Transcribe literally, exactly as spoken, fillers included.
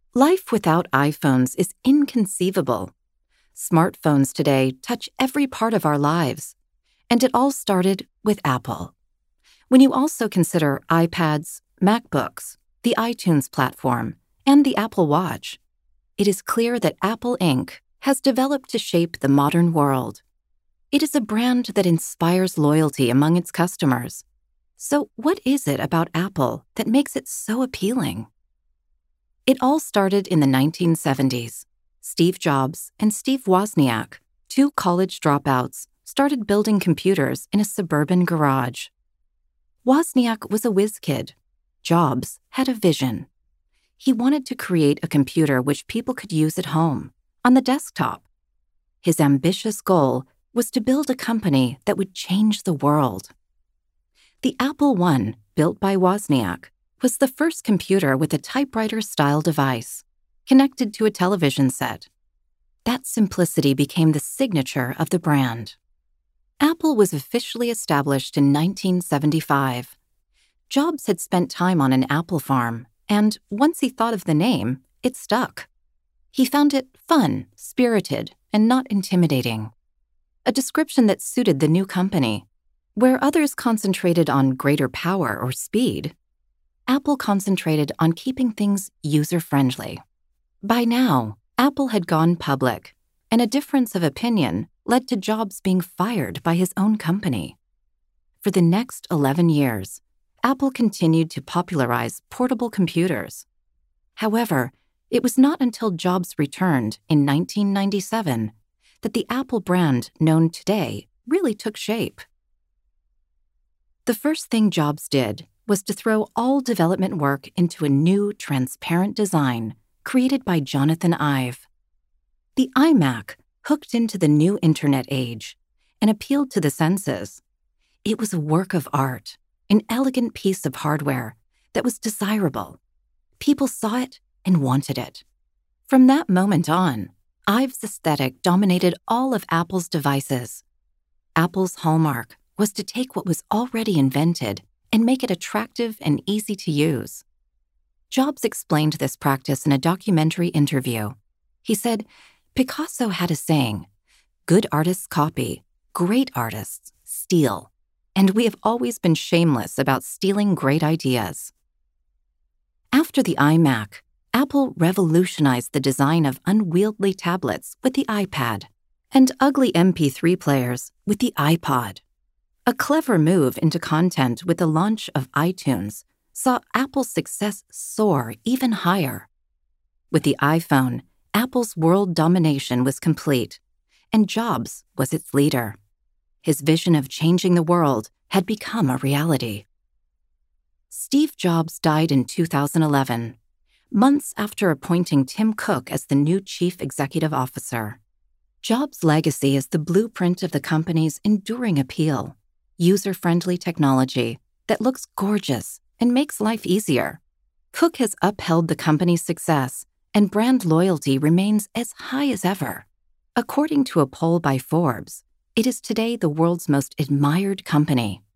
Life without iPhones is inconceivable. Smartphones today touch every part of our lives, and it all started with Apple. When you also consider iPads, MacBooks, the iTunes platform, and the Apple Watch, it is clear that Apple Incorporated has developed to shape the modern world. It is a brand that inspires loyalty among its customers. So what is it about Apple that makes it so appealing? It all started in the nineteen seventies. Steve Jobs and Steve Wozniak, two college dropouts, started building computers in a suburban garage. Wozniak was a whiz kid. Jobs had a vision. He wanted to create a computer which people could use at home, on the desktop. His ambitious goal was to build a company that would change the world. The Apple one, built by Wozniak, was the first computer with a typewriter-style device, connected to a television set. That simplicity became the signature of the brand. Apple was officially established in nineteen seventy-five. Jobs had spent time on an apple farm, and once he thought of the name, it stuck. He found it fun, spirited, and not intimidating. A description that suited the new company. Where others concentrated on greater power or speed, Apple concentrated on keeping things user-friendly. By now, Apple had gone public, and a difference of opinion led to Jobs being fired by his own company. For the next eleven years, Apple continued to popularize portable computers. However, it was not until Jobs returned in nineteen ninety-seven that the Apple brand known today really took shape. The first thing Jobs did was to throw all development work into a new, transparent design created by Jonathan Ive. The iMac hooked into the new internet age and appealed to the senses. It was a work of art, an elegant piece of hardware that was desirable. People saw it and wanted it. From that moment on, Ive's aesthetic dominated all of Apple's devices. Apple's hallmark was to take what was already invented and make it attractive and easy to use. Jobs explained this practice in a documentary interview. He said, Picasso had a saying, "Good artists copy, great artists steal," and we have always been shameless about stealing great ideas. After the iMac, Apple revolutionized the design of unwieldy tablets with the iPad and ugly M P three players with the iPod. A clever move into content with the launch of iTunes saw Apple's success soar even higher. With the iPhone, Apple's world domination was complete, and Jobs was its leader. His vision of changing the world had become a reality. Steve Jobs died in two thousand eleven, months after appointing Tim Cook as the new chief executive officer. Jobs' legacy is the blueprint of the company's enduring appeal, user-friendly technology that looks gorgeous and makes life easier. Cook has upheld the company's success, and brand loyalty remains as high as ever. According to a poll by Forbes, it is today the world's most admired company.